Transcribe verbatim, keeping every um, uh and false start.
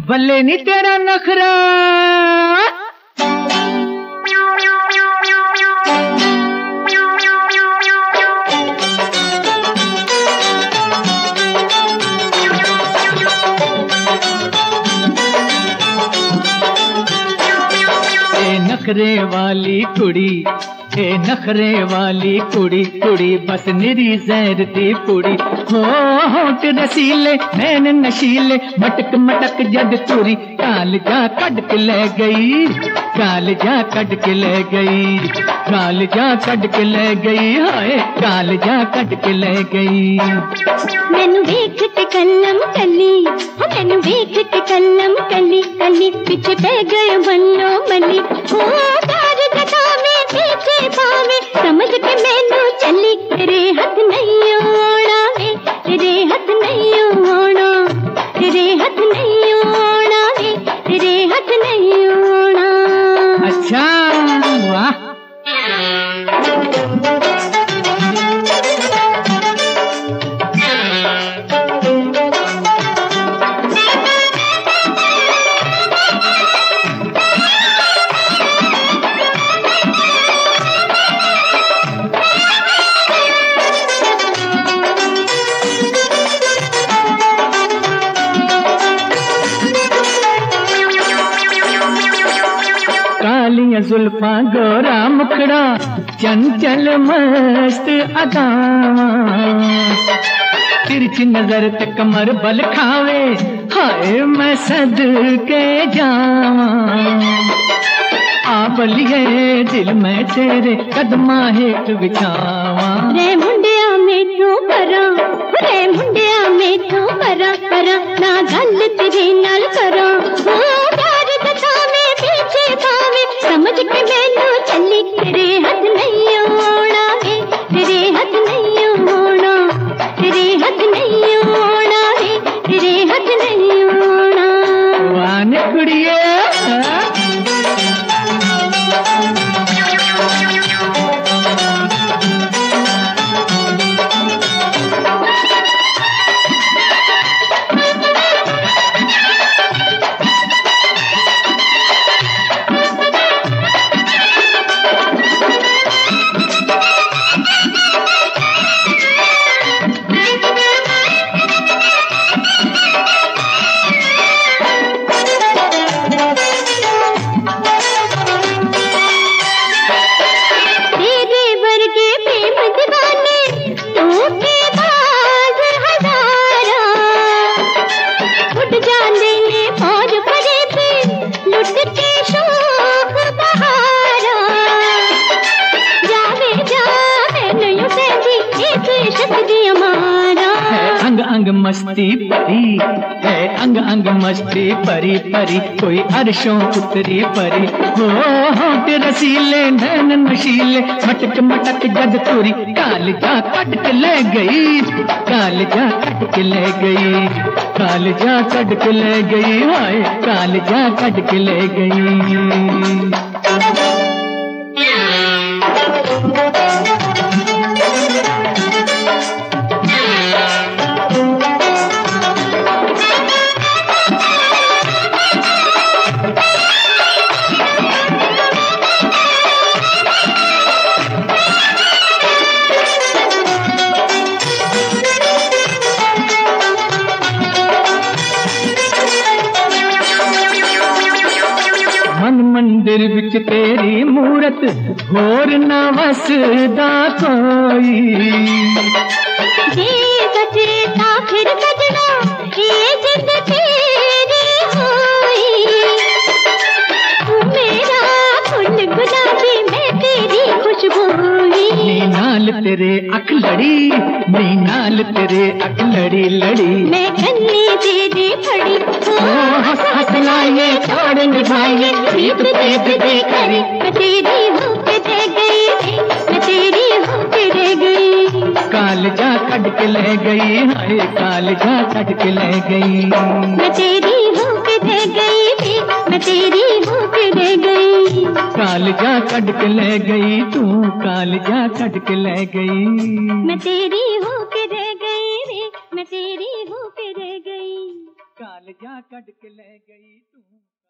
बल्ले नी तेरा नखरा। ए नखरे वाली कुड़ी, ए नखरे वाली कुड़ी कुड़ी बस निरी जहर दी पुड़ी। हो होठ रसीले नैन नशीले मटक मटक जद तुरी। काल जा कट के ले गई, काल जा कट के ले गई, काल जा कट के ले गई, हाय काल जा कट के ले गई। मैनू वेख के कलम कली, मैनू वेख के कलम कली कली पीछे पै गए बल्लो मली। हो प्यार जगा में पीछे पावे समझ के मैनू चली। तेरे हाथ नहीं ओना वे, तेरे हाथ नहीं ओना, तेरे हाथ नहीं ओना वे, तेरे हाथ नहीं ओना। अच्छा वाह। कालिया जुल्फा गोरा मुखड़ा चंचल मस्त अदावा। तिरछी नजर ते कमर बल खावे, हाय मैं सदके जावा। आ बलिए दिल में तेरे कदमा हेठ बिछावा। रे मुंडिया मेठू करा, रे मुंडिया मेठू करा करा ना गल तेरे नाल करा। हो प्यार जगा में पीछे पावे समझ के मैनू चली। तेरे हाथ नहीं ओना वे, तेरे हाथ नहीं ओना, तेरे हाथ नहीं ओना वे, तेरे हाथ नहीं ओना। वान कुड़िए अंग अंग मस्ती परी है, अंग अंग मस्ती परी परी कोई अर्शों उतरी परी। हो होठ रसीले नैन नशीले मटक मटक जद तुरी। काल जा कट के ले गई, काल जा कट के ले गई, काल जा कट के ले गई, हाय काल जा कट के ले गई। मन मंदिर विच तेरी मूरत होर न वसदा कोई। जे सचेता फिर सजना ये जिद तेरी होई। तू मेरा फुल गुलाबी मैं तेरी खुशबूई। नी नाल तेरे अख लड़ी, नी नाल तेरे अख लड़ी लड़ी। मैं कन्नी तेरी फड़ी, हंस हंस लाए छोड़ निभाए प्रीत प्रीत दे करी। मैं तेरी होके दे गई, मैं तेरी होके दे गई। काल जा कट के ले गई, हाय काल जा कट के ले गई। मैं तेरी होके दे गई, मैं तेरी होके दे गई। काल जा कट के ले गई, तू काल जा कट के ले गई। मैं तेरी होके दे गई, मैं तेरी होके दे गई। काल जा कट के ले गई तू।